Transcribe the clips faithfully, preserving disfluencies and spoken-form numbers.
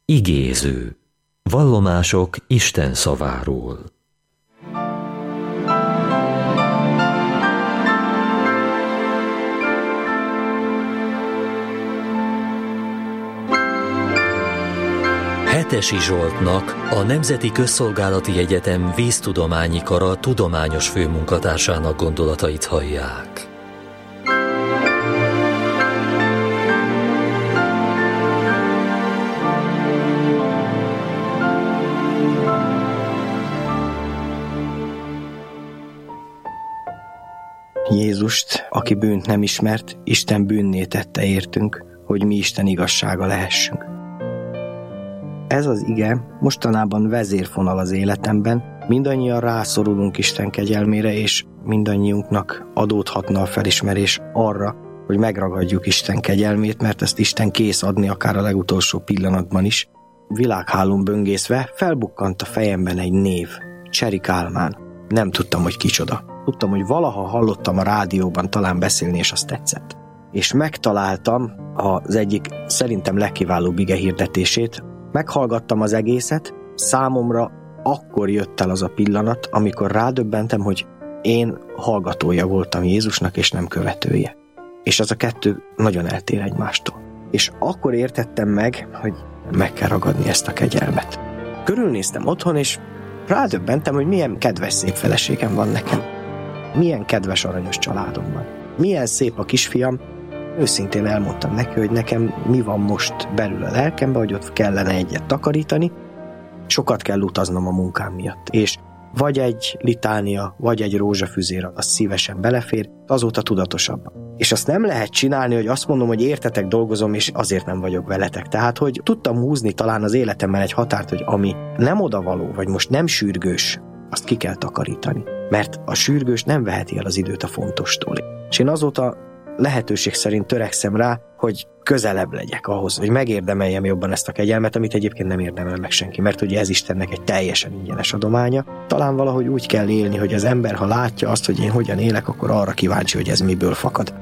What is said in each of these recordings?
Igéző. Vallomások Isten szaváról. Hetesi Zsoltnak, a Nemzeti Közszolgálati Egyetem Víztudományi Kara tudományos főmunkatársának gondolatait hallják. Jézust, aki bűnt nem ismert, Isten bűnné tette értünk, hogy mi Isten igazsága lehessünk. Ez az ige mostanában vezérfonal az életemben, mindannyian rászorulunk Isten kegyelmére, és mindannyiunknak adódhatna a felismerés arra, hogy megragadjuk Isten kegyelmét, mert ezt Isten kész adni akár a legutolsó pillanatban is. Világhálón böngészve felbukkant a fejemben egy név, Cseri Kálmán. Nem tudtam, hogy kicsoda. Tudtam, hogy valaha hallottam a rádióban talán beszélni, és azt tetszett. És megtaláltam az egyik szerintem legkiválóbb ige hirdetését, meghallgattam az egészet, számomra akkor jött el az a pillanat, amikor rádöbbentem, hogy én hallgatója voltam Jézusnak, és nem követője. És az a kettő nagyon eltér egymástól. És akkor értettem meg, hogy meg kell ragadni ezt a kegyelmet. Körülnéztem otthon, és rádöbbentem, hogy milyen kedves szép feleségem van nekem. Milyen kedves aranyos családom van. Milyen szép a kisfiam. Őszintén elmondtam neki, hogy nekem mi van most belül a lelkembe, hogy ott kellene egyet takarítani. Sokat kell utaznom a munkám miatt. És vagy egy litánia, vagy egy rózsafüzér, az szívesen belefér, azóta tudatosabb. És azt nem lehet csinálni, hogy azt mondom, hogy értetek, dolgozom, és azért nem vagyok veletek. Tehát, hogy tudtam húzni talán az életemben egy határt, hogy ami nem odavaló, vagy most nem sürgős, azt ki kell takarítani. Mert a sürgős nem veheti el az időt a fontostól. És én azóta lehetőség szerint törekszem rá, hogy közelebb legyek ahhoz, hogy megérdemeljem jobban ezt a kegyelmet, amit egyébként nem érdemel meg senki, mert ugye ez Istennek egy teljesen ingyenes adománya. Talán valahogy úgy kell élni, hogy az ember, ha látja azt, hogy én hogyan élek, akkor arra kíváncsi, hogy ez miből fakad.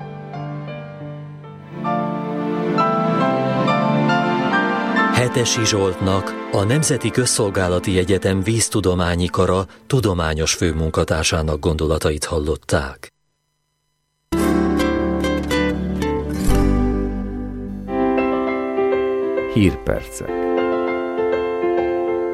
Hetesi Zsoltnak, a Nemzeti Közszolgálati Egyetem Víztudományi Kara tudományos főmunkatársának gondolatait hallották. Hírpercek.